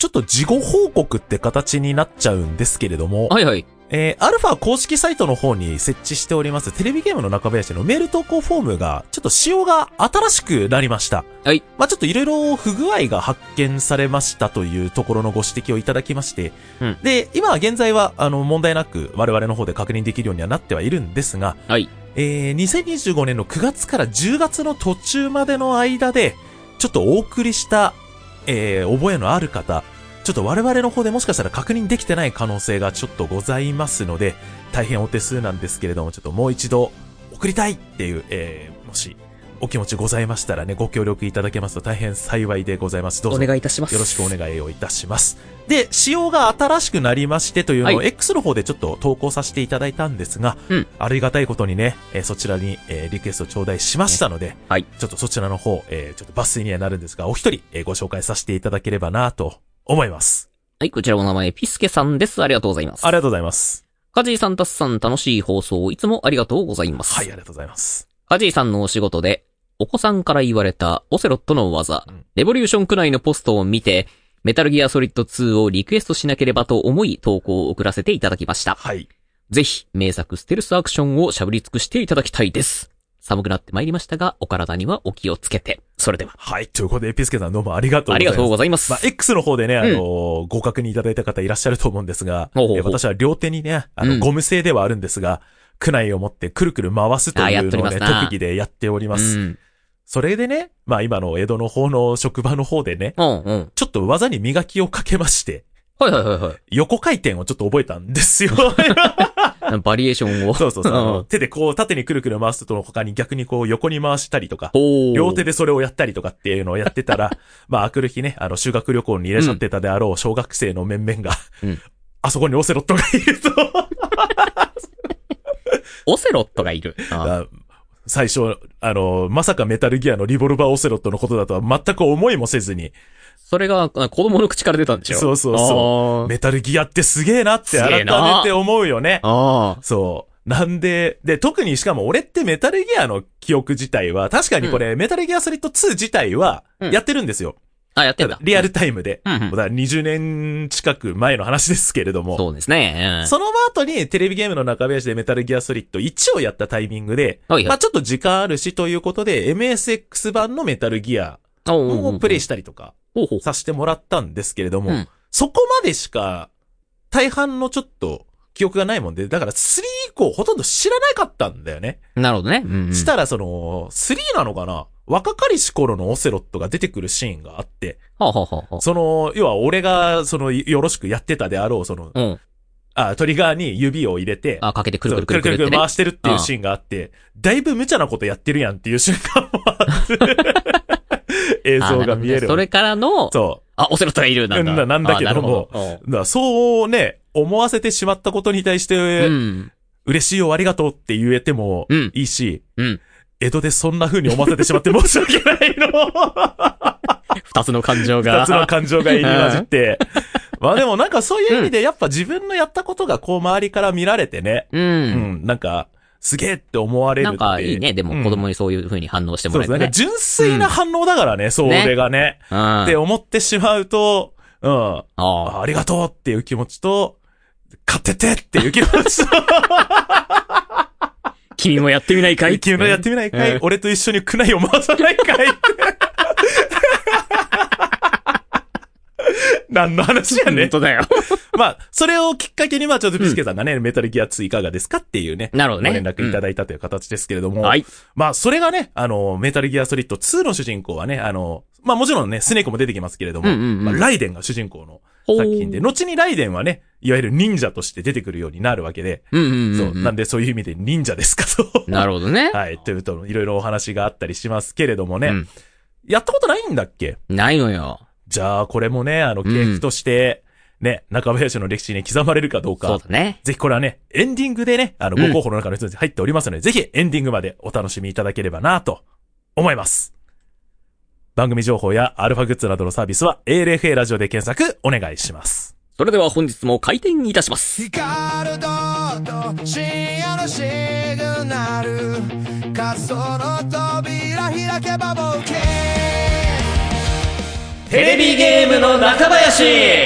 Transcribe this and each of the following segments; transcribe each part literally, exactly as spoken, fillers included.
ちょっと事後報告って形になっちゃうんですけれども、 はいはい。 えー、アルファ公式サイトの方に設置しておりますテレビゲームの中林のメール投稿フォームがちょっと仕様が新しくなりました。 はい。 まあ、ちょっといろいろ不具合が発見されましたというところのご指摘をいただきまして、 うん、 で、今は現在はあの問題なく我々の方で確認できるようにはなってはいるんですが、 はい。 えー、にせんにじゅうごねんのくがつからじゅうがつの途中までの間でちょっとお送りした、えー、覚えのある方、ちょっと我々の方でもしかしたら確認できてない可能性がちょっとございますので、大変お手数なんですけれども、ちょっともう一度送りたいっていう、えー、もしお気持ちございましたらね、ご協力いただけますと大変幸いでございます。どうぞお願いいたします。 よろしくお願いをいたします。で、仕様が新しくなりましてというのを、はい、X の方でちょっと投稿させていただいたんですが、うん、ありがたいことにね、えー、そちらに、えー、リクエスト頂戴しましたので、ね、はい、ちょっとそちらの方、えー、ちょっと抜粋にはなるんですが、お一人、えー、ご紹介させていただければなと思います。 はい、こちらお名前、ピスケさんです。ありがとうございます。 ありがとうございます。 カジーさん、タスさん、楽しい放送、いつもありがとうございます。 はい、ありがとうございます。 カジーさんのお仕事で、お子さんから言われたオセロットの技、うん、レボリューションくらいのポストを見て、メタルギアソリッドツーをリクエストしなければと思い投稿を送らせていただきました。 はい。 ぜひ、名作ステルスアクションをしゃぶり尽くしていただきたいです。寒くなってまいりましたが、お体にはお気をつけて。それでは。 はい。ということで、ピスケさんどうもありがとうございます。 ありがとうございます。 まあ、X の方でね、あのーうん、ご確認いただいた方いらっしゃると思うんですが、ほうほうほう、私は両手にね、あの、うん、ゴム製ではあるんですが、クナイを持ってくるくる回すというのをね、特技でやっております。うん、それでね、まあ今の江戸の方の職場の方でね、うんうん、ちょっと技に磨きをかけまして、 はいはいはいはい。 横回転をちょっと覚えたんですよ。 バリエーションを。 そうそうそう。うん、手でこう縦にくるくる回すとの他に逆にこう横に回したりとか、両手でそれをやったりとかっていうのをやってたら、まああくる日ね、あの修学旅行にいらっしゃってたであろう小学生の面々が、うん、あそこにオセロットがいると。 オセロットがいる。ああ、 最初、あの、まさかメタルギアのリボルバーオセロットのことだとは全く思いもせずに、 それが子供の口から出たんでしょ。 そうそうそう。メタルギアってすげえなって改めて思うよね。あそう。なんで、で、特にしかも俺ってメタルギアの記憶自体は、確かにこれ、うん、メタルギアソリッドツー自体はやってるんですよ。 うん、あ、やってんだ。 リアルタイムで。 うんうん、 だからにじゅうねん近く前の話ですけれども。 そうですね。 うん、その後にテレビゲームの中林でメタルギアソリッドワンをやったタイミングで、はいはい、まあちょっと時間あるしということで、エムエスエックス 版のメタルギアをプレイしたりとか。させてもらったんですけれども、うん、そこまでしか大半のちょっと記憶がないもんで、だからスリー以降ほとんど知らなかったんだよね。 なるほどね。うんうん、 したらその、スリーなのかな、若かりし頃のオセロットが出てくるシーンがあって、 はあはあはあ、 その、要は俺がそのよろしくやってたであろう、その、うん、あトリガーに指を入れて、 あ、かけてくるくるくるくる、 ね、くるくる回してるっていうシーンがあって、だいぶ無茶なことやってるやんっていう瞬間もあって、映像が見える。 ね、それからの、そう。あ、オセロットがいるなんだ。 なんだけども、どだそうね、思わせてしまったことに対して、うん、嬉しいよ、ありがとうって言えてもいいし、うんうん、江戸でそんな風に思わせてしまって申し訳ないの。 二つの感情が。 二つの感情が入り混じって。まあでもなんかそういう意味でやっぱ自分のやったことがこう周りから見られてね、うん、うん、なんか、すげえって思われるって。 なんかいいね。でも子供にそういう風に反応してもらえる、ね。 そうですね。純粋な反応だからね、うん、それがね。ね、うん。って思ってしまうと、うん。ああ、ありがとうっていう気持ちと、勝っててっていう気持ちと。 君もやってみないかい君もやってみないかい、うん、俺と一緒にクナイを回さないかい何の話やねん。 本当だよ。 まあ、それをきっかけに、まあ、ちょっとピスケさんがね、うん、メタルギアツーいかがですかっていうね。 なるほどね。 ご連絡いただいたという形ですけれども。 うん、はい。 まあ、それがね、あの、メタルギアソリッドツーの主人公はね、あの、まあもちろんね、スネークも出てきますけれども、うんうんうん、まあ、ライデンが主人公の作品で、後にライデンはね、いわゆる忍者として出てくるようになるわけで、 うんうんうんうん、 そう、なんでそういう意味で忍者ですかと。 なるほどね。 はい、というと、いろいろお話があったりしますけれどもね、うん、やったことないんだっけ？ ないのよ。 じゃあ、これもね、あの、系譜として、ね、うん、中林の歴史に刻まれるかどうか。 そうだね。 ぜひこれはね、エンディングでね、あの、ご候補の中の一つに入っておりますので、うん、ぜひエンディングまでお楽しみいただければなと思います。番組情報やアルファグッズなどのサービスは エーエルエフエー ラジオで検索お願いします。 それでは本日も開店いたします。 光ると深夜のシグナル、滑走の扉開けば冒険。 テレビゲームの中林。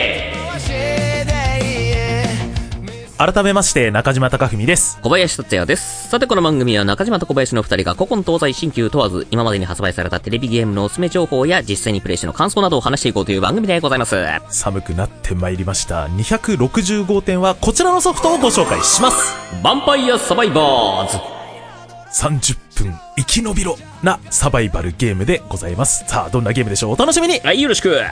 改めまして中島貴文です。 小林達也です。さてこの番組は中島と小林の二人が古今東西新旧問わず今までに発売されたテレビゲームのおすすめ情報や実際にプレイしての感想などを話していこうという番組でございます。 寒くなってまいりました。にひゃくろくじゅうごてんはこちらのソフトをご紹介します。 ヴァンパイアサバイバーズ。 さんじゅっぷん生き延びろなサバイバルゲームでございます。さあどんなゲームでしょう、お楽しみに。 はい、よろしく。 プレ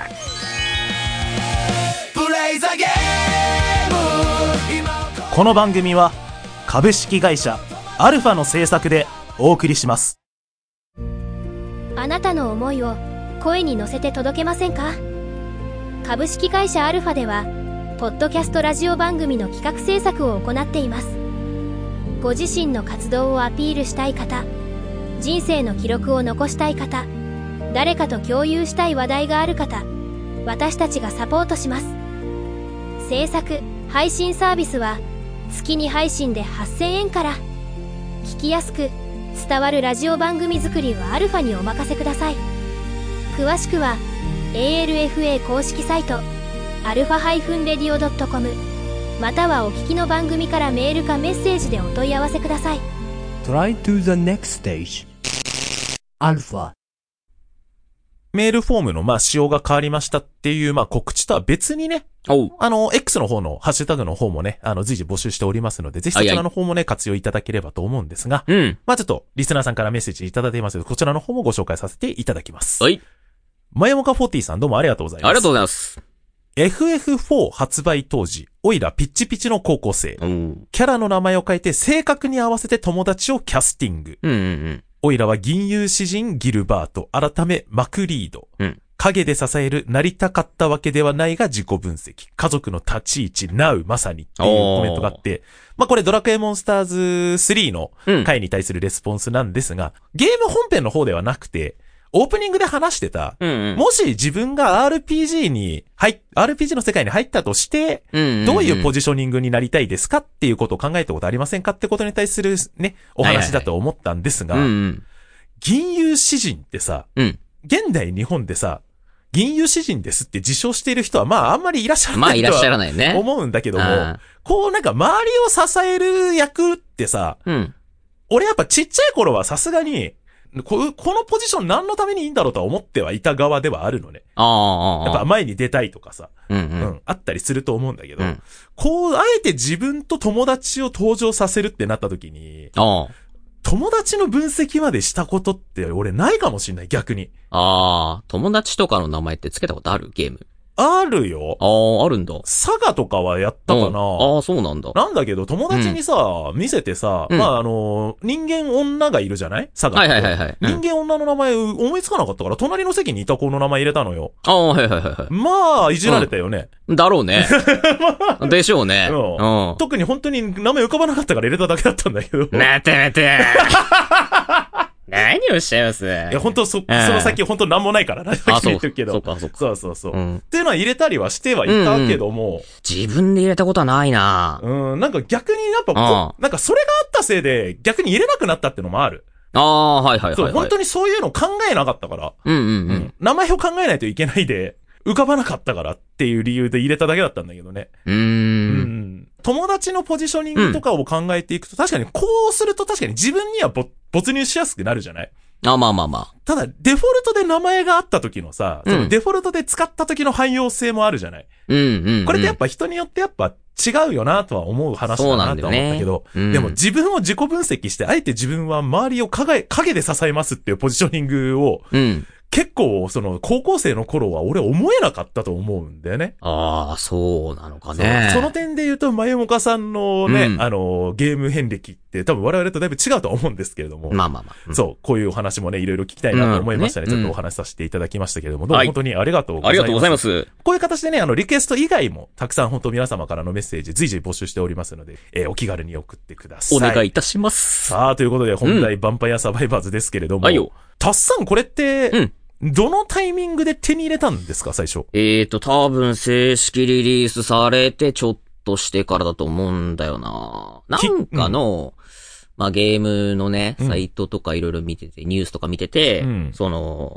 イザゲーム。 この番組は株式会社アルファの制作でお送りします。 あなたの思いを声に乗せて届けませんか？株式会社アルファではポッドキャストラジオ番組の企画制作を行っています。ご自身の活動をアピールしたい方、人生の記録を残したい方、誰かと共有したい話題がある方、私たちがサポートします。制作・配信サービスは月に配信ではっせんえんから。聞きやすく伝わるラジオ番組作りはアルファにお任せください。詳しくは エーエルエフエー 公式サイトアルファ レディオ ドットコム またはお聞きの番組からメールかメッセージでお問い合わせください。 Try to the next stage アルファ。 メールフォームのまあ仕様が変わりましたっていうまあ告知とは別にね、 おあの X の方のハッシュタグの方もね、あの随時募集しておりますので、ぜひそちらの方もね活用いただければと思うんですが、 うん、 まあちょっとリスナーさんからメッセージいただいていますので、こちらの方もご紹介させていただきます。 はい。 マヤモカフォーティーさんどうもありがとうございます。 ありがとうございます。 エフエフフォー 発売当時、オイラピッチピチの高校生、 うん、 キャラの名前を変えて正確に合わせて友達をキャスティング。 うんうんうん、 オイラは銀融詩人ギルバート、改めマクリード。 うん影で支えるなりたかったわけではないが自己分析。家族の立ち位置、ナウ、まさにっていうコメントがあって、まあこれドラクエモンスターズスリーの回に対するレスポンスなんですが、うん、ゲーム本編の方ではなくて、オープニングで話してた、 うんうん、 もし自分が アールピージー に入、アールピージー の世界に入ったとして、 うんうんうん、 どういうポジショニングになりたいですかっていうことを考えたことありませんかってことに対するね、お話だと思ったんですが、 はいはいはいうんうん、 銀融詩人ってさ、 うん、 現代日本でさ、銀融詩人ですって自称している人はまああんまりいらっしゃらない。 まあいらっしゃらないね。 思うんだけども、こうなんか周りを支える役ってさ、 うん、 俺やっぱちっちゃい頃はさすがに、こ, このポジション何のためにいいんだろうとは思ってはいた側ではあるのね。 ああやっぱ前に出たいとかさ、 うんうんうん、あったりすると思うんだけど、 うん、 こうあえて自分と友達を登場させるってなった時に、 ああ友達の分析までしたことって俺ないかもしんない、逆に。 ああ、友達とかの名前ってつけたことある？ゲーム。 あるよ。 ああ、あるんだ。 サガとかはやったかな。 ああ、そうなんだ。 なんだけど、友達にさ、うん、見せてさ、うん、まあ、あの、人間女がいるじゃないサガって。 はいはいはいはい。うん、 人間女の名前思いつかなかったから、隣の席にいた子の名前入れたのよ。 ああ、はいはいはいはい。 まあ、いじられたよね。 うん、だろうね。でしょうね、 うんうん。特に本当に名前浮かばなかったから入れただけだったんだけど。 待て待て。何をおっしゃいます？いや、本当そ、その先本当なんもないからな。 あ、そう。 けどそうか、そうか。 そうそうそう、うん。 っていうのは入れたりはしてはいたけども。うんうん、 自分で入れたことはないな。 うん、なんか逆にやっぱこう、なんかそれがあったせいで逆に入れなくなったってのもある。 ああ、はいはいはい、はい。 そう、本当にそういうの考えなかったから。 うんうんうん。うん、 名前を考えないといけないで、浮かばなかったからっていう理由で入れただけだったんだけどね。 うーん。うん友達のポジショニングとかを考えていくと、うん、確かにこうすると確かに自分にはぼ没入しやすくなるじゃない？ あ、まあまあまあ。 ただ、デフォルトで名前があった時のさ、うん、そのデフォルトで使った時の汎用性もあるじゃない？ うんうん、うん。 これってやっぱ人によってやっぱ違うよなとは思う話だなとは思ったけど、 ねうん、 でも自分を自己分析して、あえて自分は周りを影、影で支えますっていうポジショニングを、 うん結構、その、高校生の頃は俺思えなかったと思うんだよね。 ああ、そうなのかね。 その点で言うと、まゆもかさんのね、 うん、 あの、ゲーム遍歴って多分我々とだいぶ違うとは思うんですけれども。 まあまあまあ。 うん、そう、こういうお話もね、いろいろ聞きたいなと思いましたね。うん、ちょっとお話しさせていただきましたけれども、どうも本当にありがとうございます。 ありがとうございます。 こういう形でね、あの、リクエスト以外も、たくさん本当皆様からのメッセージ随時募集しておりますので、えー、お気軽に送ってください。 お願いいたします。 さあ、ということで、本題、ヴァンパイアサバイバーズですけれども。 はいよ。 たっさん、これって、 うん。 どのタイミングで手に入れたんですか、最初。 えーと、多分正式リリースされてちょっとしてからだと思うんだよな。なんかの、うん、まあ、ゲームのね、サイトとかいろいろ見てて、ニュースとか見てて、うん、その、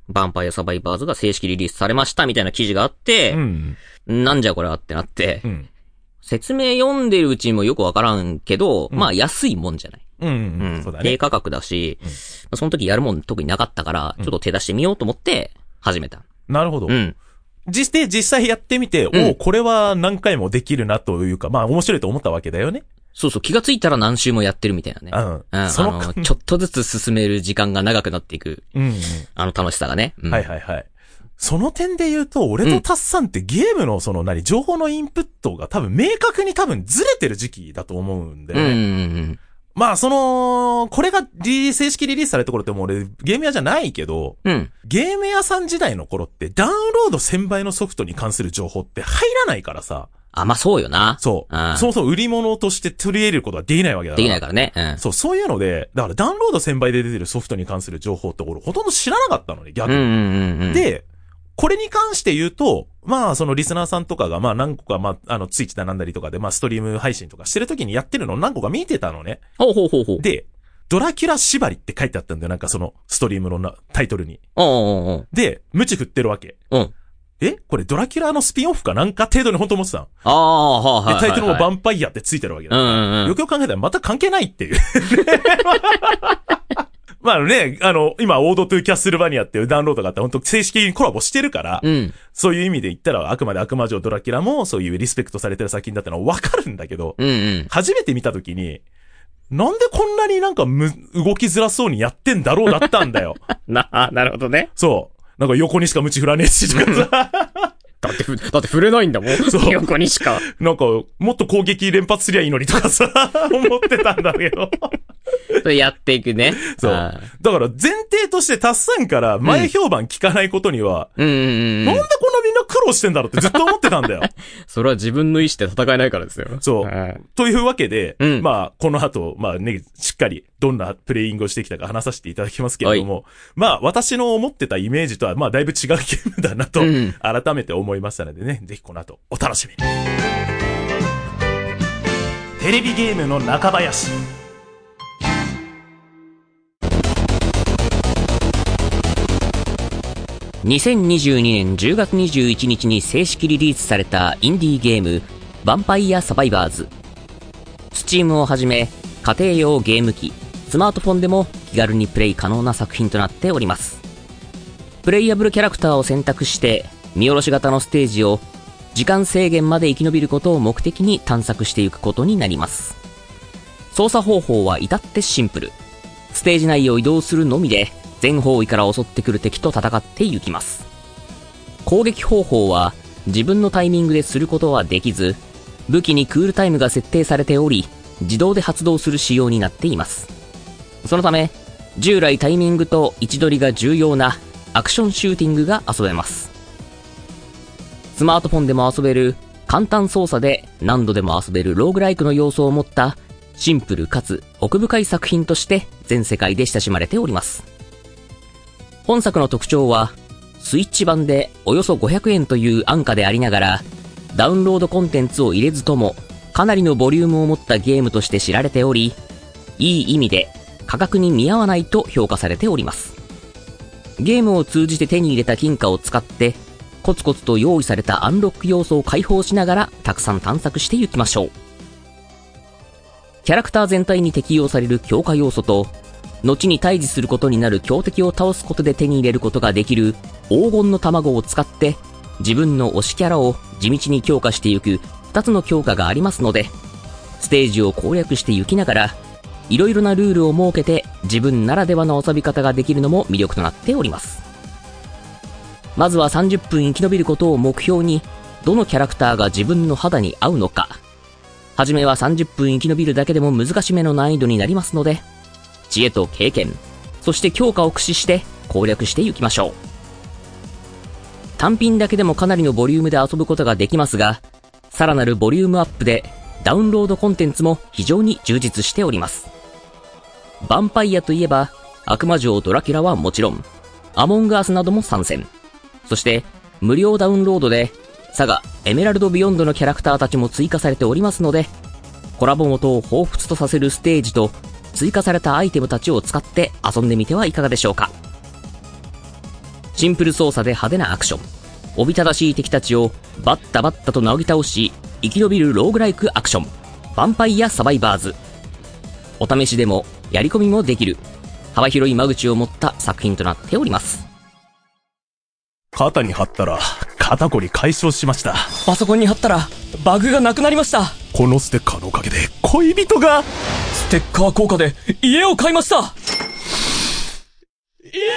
ヴァンパイアサバイバーズが正式リリースされましたみたいな記事があって、 うん。 なんじゃこれはってなって、 うん。 説明読んでるうちにもよくわからんけど、 うん、 まあ安いもんじゃない。 うん、うん、うん。そうだね。 低価格だし、うん、その時やるもん特になかったから、ちょっと手出してみようと思って始めた。 うん、なるほど。 うん。 実際、実際やってみて、うん、おこれは何回もできるなというか、まあ面白いと思ったわけだよね。 そうそう、気がついたら何週もやってるみたいなね。うん。うん、その、あの、ちょっとずつ進める時間が長くなっていく。うん、うん。あの楽しさがね。 うん、はいはいはい。その点で言うと、俺とタッサンってゲームのその何、情報のインプットが多分明確に多分ずれてる時期だと思うんだよね。うんうんうん。まあ、その、これがリ正式リリースされた頃ってもう俺ゲーム屋じゃないけど、うん、ゲーム屋さん時代の頃ってダウンロードせんばいのソフトに関する情報って入らないからさ。 あ、まあそうよな。 そう。うん、そもそも売り物として取り入れることはできないわけだから。 できないからね。うん。 そう、そういうので、だからダウンロードせんばいで出てるソフトに関する情報って俺ほとんど知らなかったのね、逆に。うんうんうんうん、で、これに関して言うと、まあ、そのリスナーさんとかが、まあ何個か、まあ、あの、ツイッチだなんだりとかで、まあ、ストリーム配信とかしてる時にやってるのを何個か見てたのね。 ほうほうほうほう。 で、ドラキュラ縛りって書いてあったんだよ、なんかその、ストリームのなタイトルに。 おうおうおう。 で、ムチ振ってるわけ。うん。えこれドラキュラのスピンオフかなんか程度に本当思ってたの。 ああ、はいはいはい。 で、タイトルもヴァンパイアってついてるわけだ。うんうんうん。よくよく考えたらまた関係ないっていう。まあね、あの、今、オードトゥキャッスルバニアっていうダウンロードがあって、本当正式にコラボしてるから、うん、そういう意味で言ったら、あくまで悪魔城ドラキュラも、そういうリスペクトされてる作品だったのはわかるんだけど、うんうん、初めて見たときに、なんでこんなになんかむ、動きづらそうにやってんだろうだったんだよ。 な、なるほどね。 そう。なんか横にしかムチ振らねえし、とかさ。 だってふ、だって振れないんだもん。そう。横にしか。 なんか、もっと攻撃連発すりゃいいのにとかさ、思ってたんだけど。 それやっていくね。 そう。だから前提としてタッサンから前評判聞かないことには、うん、うんうんうん、なんでこんなみんな苦労してんだろうってずっと思ってたんだよ。 それは自分の意思で戦えないからですよ。 そう。というわけで、うん、まあ、この後、まあね、しっかりどんなプレイングをしてきたか話させていただきますけれども、まあ、私の思ってたイメージとは、まあ、だいぶ違うゲームだなと、改めて思いましたのでね、ぜひこの後、お楽しみに。テレビゲームの中林。 にせんにじゅうにねんじゅうがつにじゅういちにちに正式リリースされたインディーゲーム、ヴァンパイアサバイバーズ。スチームをはじめ、家庭用ゲーム機、スマートフォンでも気軽にプレイ可能な作品となっております。プレイヤブルキャラクターを選択して、見下ろし型のステージを時間制限まで生き延びることを目的に探索していくことになります。操作方法は至ってシンプル。ステージ内を移動するのみで、全方位から襲ってくる敵と戦っていきます。攻撃方法は自分のタイミングですることはできず、武器にクールタイムが設定されており、自動で発動する仕様になっています。そのため、従来タイミングと位置取りが重要なアクションシューティングが遊べます。スマートフォンでも遊べる簡単操作で何度でも遊べるローグライクの要素を持ったシンプルかつ奥深い作品として全世界で親しまれております。本作の特徴は、スイッチ版でおよそごひゃくえんという安価でありながら、ダウンロードコンテンツを入れずとも、かなりのボリュームを持ったゲームとして知られており、いい意味で価格に見合わないと評価されております。ゲームを通じて手に入れた金貨を使って、コツコツと用意されたアンロック要素を解放しながら、たくさん探索していきましょう。キャラクター全体に適用される強化要素と、後に対峙することになる強敵を倒すことで手に入れることができる黄金の卵を使って自分の推しキャラを地道に強化していくふたつの強化がありますので、ステージを攻略していきながらいろいろなルールを設けて自分ならではの遊び方ができるのも魅力となっております。まずはさんじゅっぷん生き延びることを目標に、どのキャラクターが自分の肌に合うのか。はじめはさんじゅっぷん生き延びるだけでも難しめの難易度になりますので、知恵と経験、そして強化を駆使して攻略していきましょう。単品だけでもかなりのボリュームで遊ぶことができますが、さらなるボリュームアップでダウンロードコンテンツも非常に充実しております。ヴァンパイアといえば、悪魔城ドラキュラはもちろん、アモングアスなども参戦。そして、無料ダウンロードで、サガ、エメラルドビヨンドのキャラクターたちも追加されておりますので、コラボ元を彷彿とさせるステージと、追加されたアイテムたちを使って遊んでみてはいかがでしょうか。 シンプル操作で派手なアクション。おびただしい敵たちをバッタバッタとなぎ倒し、生き延びるローグライクアクション。ヴァンパイアサバイバーズ。お試しでも、やり込みもできる。幅広い間口を持った作品となっております。 肩に貼ったら、肩こり解消しました。 パソコンに貼ったら、バグがなくなりました。 このステッカーのおかげで、恋人が、 ステッカー効果で、家を買いました。イエ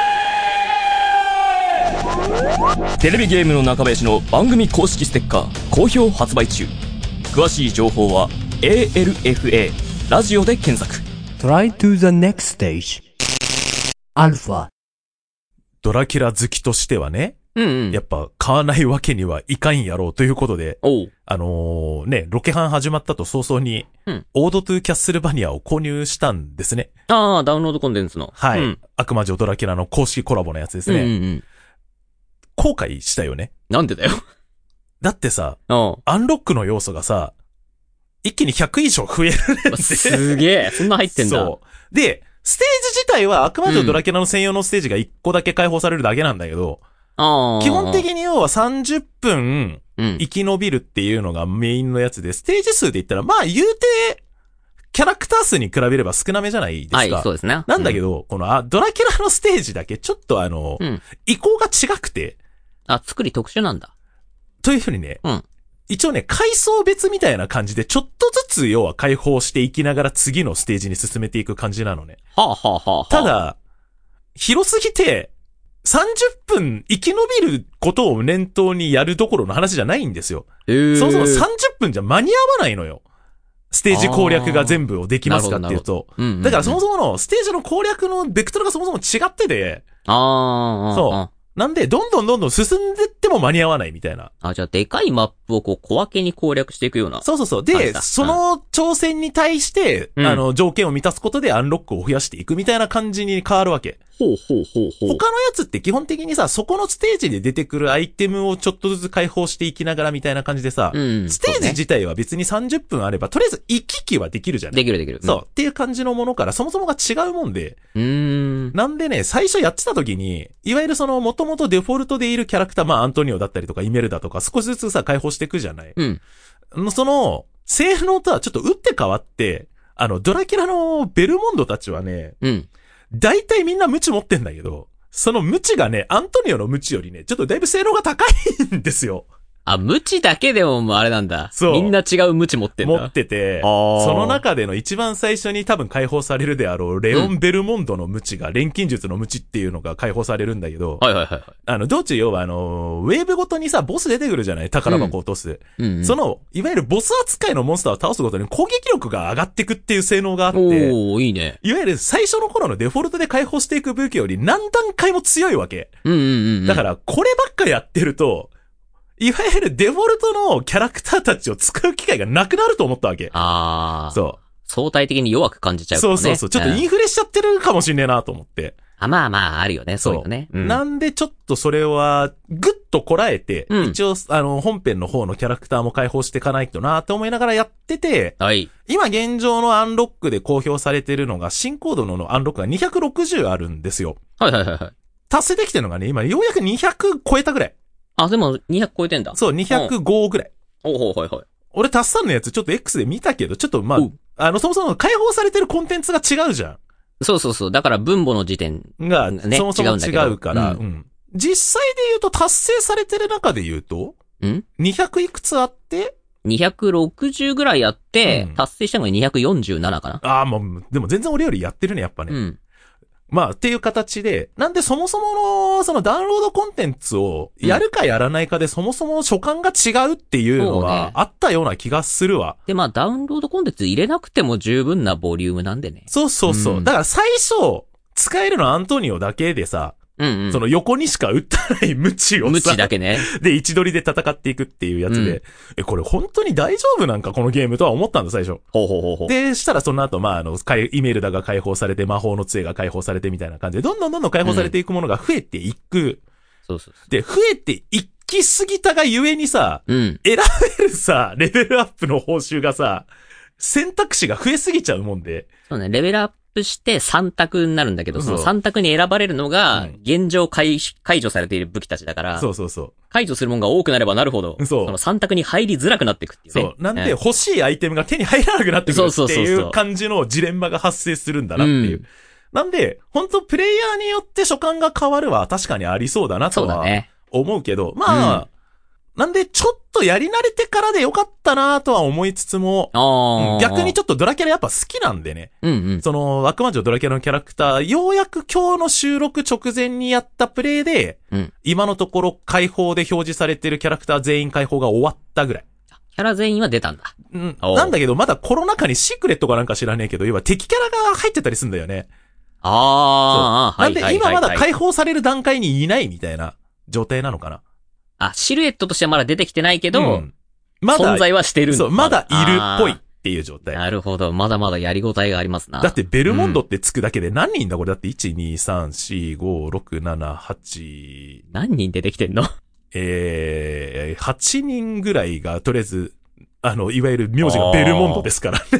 ーイ！テレビゲームの中林の番組公式ステッカー、好評発売中。詳しい情報は、エーエルエフエー、ラジオで検索。 Try to the next stage. アルファ。 ドラキュラ好きとしてはね、 うんうん。 やっぱ買わないわけにはいかんやろうということで、 おう。 あのー、ね、ロケハン始まったと早々に、 うん。 オードトゥキャッスルバニアを購入したんですね。 ああ、ダウンロードコンテンツの。 はい。 うん。 悪魔女ドラキュラの公式コラボのやつですね。 うんうんうん。 後悔したよね。 なんでだよ。 だってさ、 あアンロックの要素がさ、一気にひゃく以上増えるねんあ。 て。 すげえ。そんな入ってんだ。 そう。で、ステージ自体は悪魔女ドラキュラの専用のステージがいっこだけ開放されるだけなんだけど、 ああ。 基本的に要はさんじゅっぷんうん。 生き延びるっていうのがメインのやつで、ステージ数で言ったら、まあ言うて、キャラクター数に比べれば少なめじゃないですか。 はい、そうですね。 なんだけど、このあドラキュラのステージだけちょっとあの、 うん。うん。 意向が違くて、 あ、作り特殊なんだ。 というふうにね、 うん。 一応ね、階層別みたいな感じで、ちょっとずつ要は開放していきながら次のステージに進めていく感じなのね。 はあ、はあはあはあ、 ただ、広すぎて、さんじゅっぷん生き延びることを念頭にやるどころの話じゃないんですよ。 えー、 そもそもさんじゅっぷんじゃ間に合わないのよ。ステージ攻略が全部をできますかっていうと。 うんうんうん、 だからそもそものステージの攻略のベクトルがそもそも違ってて。 ああ。 そう。なんで、どんどんどんどん進んでっても間に合わないみたいな。 あ、じゃあ、でかいマップをこう、小分けに攻略していくような。 そうそうそう。で、その挑戦に対して、うん、あの、条件を満たすことでアンロックを増やしていくみたいな感じに変わるわけ。 ほうほうほうほう。 他のやつって基本的にさ、そこのステージで出てくるアイテムをちょっとずつ解放していきながらみたいな感じでさ、 うん、 ステージ自体は別にさんじゅっぷんあれば、とりあえず行き来はできるじゃない。 できるできる。 そう、うん。っていう感じのものからそもそもが違うもんで。 うーん。 なんでね、最初やってた時に、いわゆるその元々デフォルトでいるキャラクター、まあアントニオだったりとかイメルダとか少しずつさ、解放していくじゃない。 うん。 その、性能とはちょっと打って変わって、あの、ドラキュラのベルモンドたちはね、 うん。 大体みんなムチ持ってんだけど、そのムチがね、アントニオのムチよりね、ちょっとだいぶ性能が高いんですよ。 あ、ムチだけでももうあれなんだ。 そう。 みんな違うムチ持ってんだ。 持ってて、その中での一番最初に多分解放されるであろう、レオン・ベルモンドのムチが、錬金術のムチっていうのが解放されるんだけど、 はいはいはい。 あの、道中要はあの、ウェーブごとにさ、ボス出てくるじゃない？宝箱を落とす。 うんうんうん、 その、いわゆるボス扱いのモンスターを倒すごとに攻撃力が上がってくっていう性能があって、 おー、いいね。 いわゆる最初の頃のデフォルトで解放していく武器より何段階も強いわけ。 うんうんうんうん。 だから、こればっかやってると、いわゆるデフォルトのキャラクターたちを使う機会がなくなると思ったわけ。 ああ。 そう。 相対的に弱く感じちゃうからね。 そうそうそう。ちょっとインフレしちゃってるかもしんねえなと思って。 あ、まあまあ、あるよね。そういうのね。 うん、なんでちょっとそれは、ぐっとこらえて、うん、一応、あの、本編の方のキャラクターも解放していかないとなって思いながらやってて、 はい。 今現状のアンロックで公表されてるのが、新コードのアンロックがにひゃくろくじゅうあるんですよ。 はいはいはいはい。 達成できてるのがね、今ようやくにひゃく超えたぐらい。 あ、でもにひゃく超えてんだ。 そう、にひゃくごぐらい。 おほうはいはい。 俺、タッサンのやつちょっと X で見たけど、ちょっとまあ、あの、そもそも解放されてるコンテンツが違うじゃん。 そうそうそう。だから分母の時点が、 ね、 そもそも違うから、 うんうん。実際で言うと達成されてる中で言うと、 ん ? にひゃく いくつあって、 にひゃくろくじゅうぐらいあって、 うん、 達成したのがにひゃくよんじゅうななかな。 ああ、もう、でも全然俺よりやってるね、やっぱね。 うん。 まあ、っていう形で、なんでそもそもの、そのダウンロードコンテンツをやるかやらないかで、そもそも所感が違うっていうのはあったような気がするわ。 で、まあ、ダウンロードコンテンツ入れなくても十分なボリュームなんでね。 そうそうそう。うん、だから最初、使えるのアントニオだけでさ、 うんうん、 その横にしか打ったないムチをさ。 ムチだけね。 で、位置取りで戦っていくっていうやつで、うん、え、これ本当に大丈夫なんかこのゲームとは思ったんだ、最初。 ほうほうほうほう。 で、したらその後、まあ、あの、イメルダが解放されて、魔法の杖が解放されてみたいな感じで、どんどんどんどん解放されていくものが増えていく。うん、 そうそうそう。 で、増えていきすぎたがゆえにさ、 うん、 選べるさ、レベルアップの報酬がさ、選択肢が増えすぎちゃうもんで。 そうね、レベルアップしてさん択になるんだけど、 そうそのさん択に選ばれるのがうん、 現状解解除されている武器たちだから、 そうそうそう。 解除するもんが多くなればなるほど、 そうのさん択に入りづらくなっていくっていうね。 そう。なんで、 え欲しいアイテムが手に入らなくなってくるってそうそうそういそうう感じのジレンマが発生するんだなっていう。 うんなんで、本当プレイヤーによって所感が変わるは確かにありそうだなとはそうだね。 思うけど、まあ、なんでちょっとやり慣れてからでよかったなとは思いつつも、 ああ。 逆にちょっとドラキャラやっぱ好きなんでね。 うんうん。 その、悪魔女ドラキャラのキャラクター、ようやく今日の収録直前にやったプレイで、 うん今のところ解放で表示されてるキャラクター全員解放が終わったぐらい。 キャラ全員は出たんだ。 うん。 おうなんだけど、まだコロナ禍にシークレットかなんか知らねえけど、要は敵キャラが入ってたりするんだよね。 ああ、 なんで今まだい。 解放される段階にいないみたいな状態なのかな。 あ、シルエットとしてはまだ出てきてないけど、 うんまだ、 存在はしてるんだ。 そう、まだいるっぽいっあていう状態ー。なるほど。まだまだやりごたえがありますな。 だってベルモンドってつくだけで何人だこれだって いち、に、さん、し、ご、ろく、なな、はち、 何人出てきてんのえー、はちにんぐらいがとりあえず、あの、いわゆる名字がベルモンドですからね。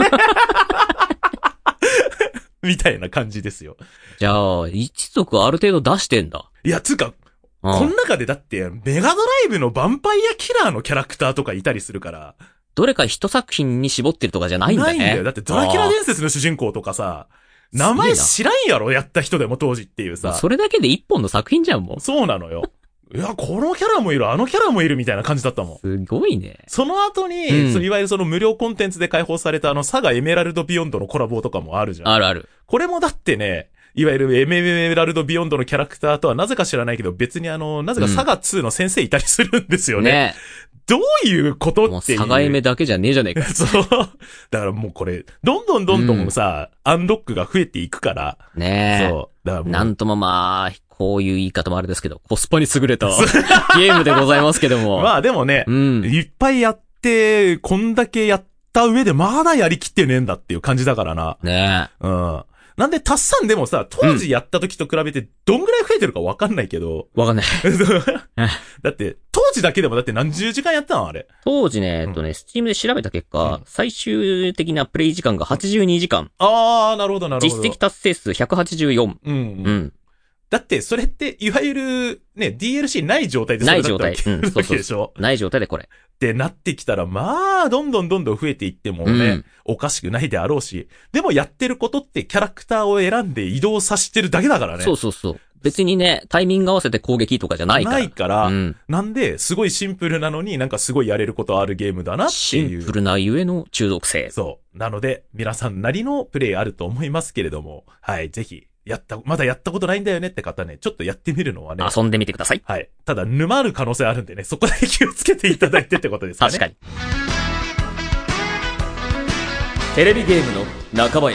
みたいな感じですよ。 じゃあ、一族ある程度出してんだ。 いや、つうか、 うんこの中でだって、メガドライブのヴァンパイアキラーのキャラクターとかいたりするから。 どれか一作品に絞ってるとかじゃないんだね。 ないんだよ。だってドラキュラ伝説の主人公とかさ、名前知らんやろやった人でも当時っていうさ。 それだけで一本の作品じゃん、もう。 そうなのよ。いや、このキャラもいる、あのキャラもいるみたいな感じだったもん。 すごいね。 その後に、 うんそういわゆるその無料コンテンツで解放されたあの、サガエメラルドビヨンドのコラボとかもあるじゃん。 あるある。 これもだってね、いわゆるエメラルドビヨンドのキャラクターとはなぜか知らないけど、別にあの、なぜかサガツーの先生いたりするんですよね。 ねどういうこともうっていう。 サガエメだけじゃねえじゃねえか。 そう。だからもうこれ、どんどんどんどんさ、アンロックが増えていくから。 ねえ。 そう。だからもうなんともまあ、こういう言い方もあれですけど、コスパに優れたゲームでございますけども。 まあでもね、 うん。 いっぱいやって、こんだけやった上でまだやりきってねえんだっていう感じだからな。 ねうん。なんで、タッサンでもさ、当時やった時と比べてどんぐらい増えてるかわかんないけど。 え。わかんない。 だって、当時だけでもだって何十時間やったのあれ。 当時ね、えっとね、スチームで調べた結果、最終的なプレイ時間がはちじゅうにじかん。 あー、なるほどなるほど。 実績達成数ひゃくはちじゅうよん。 うん、 ううん。 ん。 だって、それって、いわゆる、ね、ディーエルシー ない状態でそれだったわけない状態うんそうそうわけでしょない状態でこれ。 ってなってきたら、まあ、どんどんどんどん増えていってもね、 うんおかしくないであろうし、でもやってることってキャラクターを選んで移動させてるだけだからね。 そうそうそう。別にね、タイミング合わせて攻撃とかじゃないから。 ないから、 うん。 なんで、すごいシンプルなのになんかすごいやれることあるゲームだなってシいう。 ンプルなゆえの中毒性。 そう。なので、皆さんなりのプレイあると思いますけれども、はい、ぜひ、やった、まだやったことないんだよねって方ね、ちょっとやってみるのはね。 遊んでみてください。 はい。ただ、沼る可能性あるんでね、そこだけ気をつけていただいてってことですかね。 確かに。 テレビゲームの中林。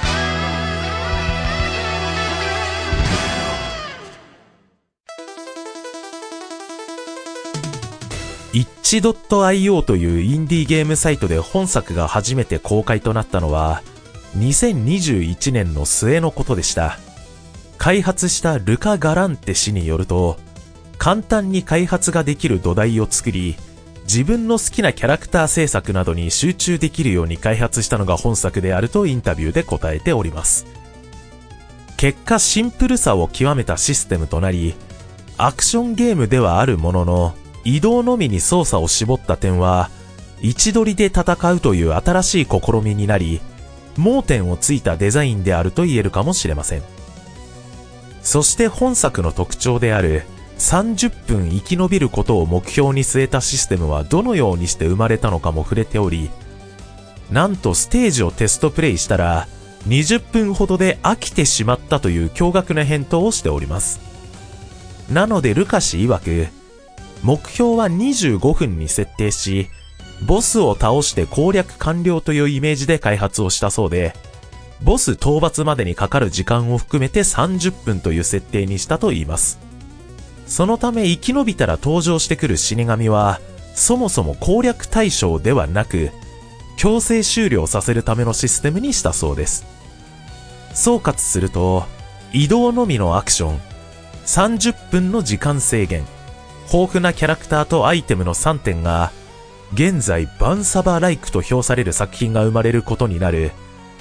イッチ ドットアイオー というインディーゲームサイトで本作が初めて公開となったのは、にせんにじゅういちねんの末のことでした。開発したルカ・ガランテ氏によると、簡単に開発ができる土台を作り、自分の好きなキャラクター制作などに集中できるように開発したのが本作であるとインタビューで答えております。結果シンプルさを極めたシステムとなり、アクションゲームではあるものの、移動のみに操作を絞った点は、位置取りで戦うという新しい試みになり、盲点をついたデザインであると言えるかもしれません。そして本作の特徴である、さんじゅっぷん生き延びることを目標に据えたシステムはどのようにして生まれたのかも触れており、なんとステージをテストプレイしたら、にじゅっぷんほどで飽きてしまったという驚愕な返答をしております。なのでルカ氏曰く、目標はにじゅうごふんに設定し、ボスを倒して攻略完了というイメージで開発をしたそうで、ボス討伐までにかかる時間を含めてさんじゅっぷんという設定にしたといいます。そのため生き延びたら登場してくる死神は、そもそも攻略対象ではなく、強制終了させるためのシステムにしたそうです。総括すると、移動のみのアクション、さんじゅっぷんの時間制限、豊富なキャラクターとアイテムのさんてんが、現在バンサバライクと評される作品が生まれることになる、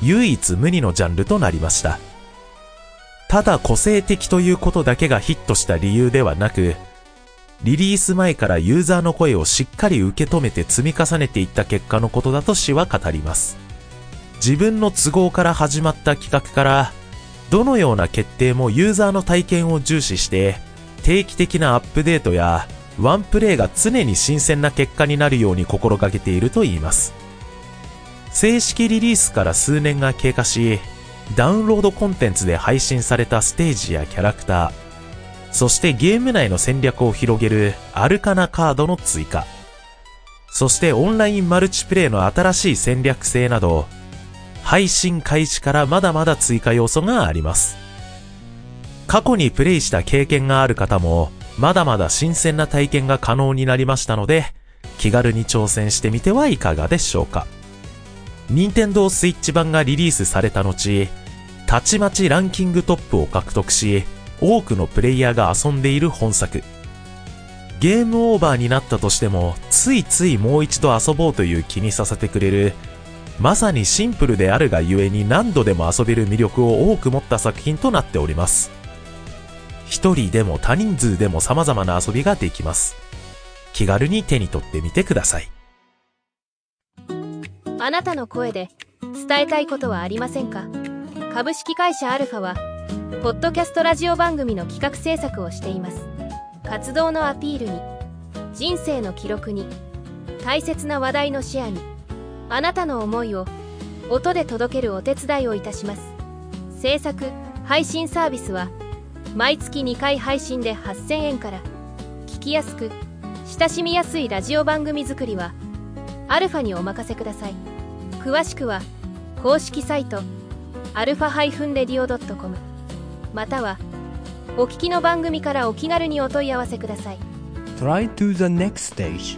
唯一無二のジャンルとなりました。ただ個性的ということだけがヒットした理由ではなく、リリース前からユーザーの声をしっかり受け止めて積み重ねていった結果のことだと氏は語ります。自分の都合から始まった企画から、どのような決定もユーザーの体験を重視して、定期的なアップデートやワンプレイが常に新鮮な結果になるように心がけていると言います。正式リリースから数年が経過し、ダウンロードコンテンツで配信されたステージやキャラクター、そしてゲーム内の戦略を広げるアルカナカードの追加、そしてオンラインマルチプレイの新しい戦略性など、配信開始からまだまだ追加要素があります。過去にプレイした経験がある方も、まだまだ新鮮な体験が可能になりましたので、気軽に挑戦してみてはいかがでしょうか。任天堂スイッチ版がリリースされた後、たちまちランキングトップを獲得し、多くのプレイヤーが遊んでいる本作。ゲームオーバーになったとしても、ついついもう一度遊ぼうという気にさせてくれる、まさにシンプルであるがゆえに何度でも遊べる魅力を多く持った作品となっております。一人でも多人数でも様々な遊びができます。気軽に手に取ってみてください。 あなたの声で伝えたいことはありませんか？株式会社アルファはポッドキャストラジオ番組の企画制作をしています。活動のアピールに、人生の記録に、大切な話題のシェアに、あなたの思いを音で届けるお手伝いをいたします。制作・配信サービスは毎月にかい配信ではっせんえんから。聞きやすく親しみやすいラジオ番組作りはアルファにお任せください。詳しくは公式サイトアルファハイフンレディオドットコム またはお聞きの番組からお気軽にお問い合わせください。 Try to the next stage.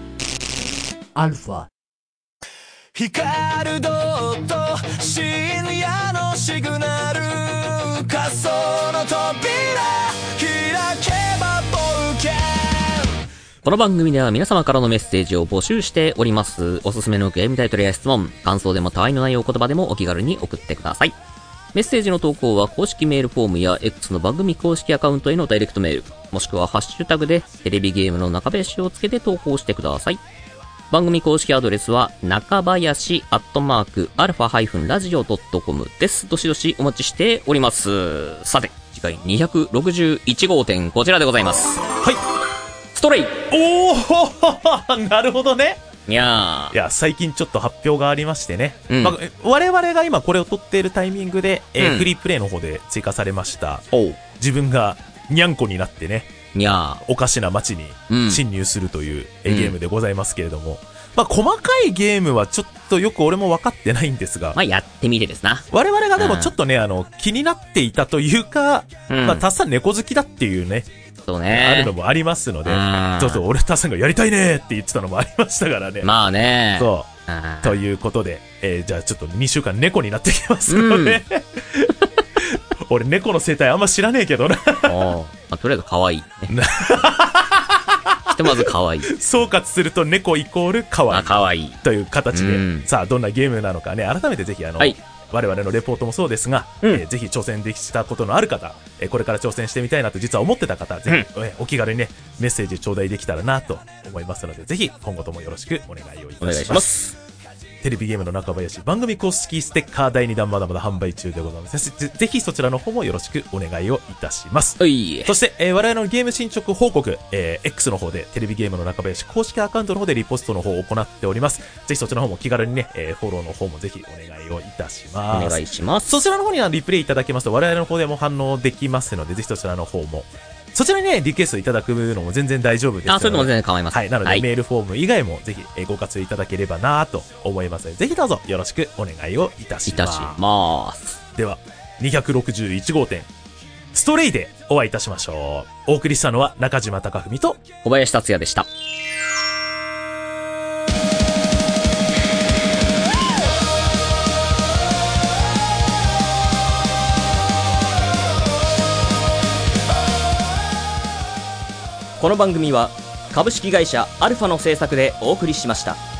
Alpha. 光るドット深夜のシグナル仮想の扉開けば冒険。 この番組では皆様からのメッセージを募集しております。おすすめのゲームタイトルや質問、感想でもたわいのないお言葉でもお気軽に送ってください。メッセージの投稿は公式メールフォームや X の番組公式アカウントへのダイレクトメール、もしくはハッシュタグでテレビゲームの中林をつけて投稿してください。番組公式アドレスは中林アットマークアルファハイフンラジオドットコムです。どしどしお待ちしております。さて、次回にひゃくろくじゅういち号店こちらでございます。 はい。 ストレイ。 おーなるほどね。 いやー。 いや、最近ちょっと発表がありましてね。 うんまあ、我々が今これを撮っているタイミングで、えーうんフリープレイの方で追加されました。 おう。 自分がにゃんこになってね、 にゃおかしな街にうん侵入するという、えうんーゲームでございますけれども、まあ、細かいゲームはちょっとよく俺も分かってないんですが、 まあ、やってみてですな。 我々がでもちょっとね、あの、気になっていたというか、 うんまあ、タッサン猫好きだっていうね、 そうね。 あるのもありますのでう、んちょっと俺タッサンがやりたいねって言ってたのもありましたからね。 まあね。 そう。 うんということで、えーじゃあちょっとにしゅうかん猫になってきますので、俺猫の生態あんま知らねえけどな。 おうまあ、とりあえず可愛い、ね。ひとまず可愛い。 総括すると猫イコール可愛あ、 い可愛い。 という形で、 うんさあどんなゲームなのかね、改めてぜひあの、 はい我々のレポートもそうですが、 うんえーぜひ挑戦できたことのある方、えーこれから挑戦してみたいなと実は思ってた方、ぜひ、えーお気軽にね、メッセージ頂戴できたらなと思いますので、ぜひ今後ともよろしくお願いをいたします。 お願いします。 テレビゲームの中林番組公式ステッカーだいにだんまだまだ販売中でございます。ぜぜひそちらの方もよろしくお願いをいたします。 おい。 そして、えー我々のゲーム進捗報告、えー X の方でテレビゲームの中林公式アカウントの方でリポストの方を行っております。ぜひそちらの方も気軽にね、えーフォローの方もぜひお願いをいたします。 お願いします。 そちらの方にはリプレイいただけますと我々の方でも反応できますので、ぜひそちらの方もそちらにね、リクエストいただくのも全然大丈夫ですので。 あ、それでも全然構いません。 はい。なので、メールフォーム以外もぜひえーご活用いただければなと思いますので、ぜひどうぞよろしくお願いをいたします。 いたします。 では、にひゃくろくじゅういち号店、ストレイでお会いいたしましょう。お送りしたのは中島貴文と小林達也でした。 この番組は株式会社アルファの制作でお送りしました。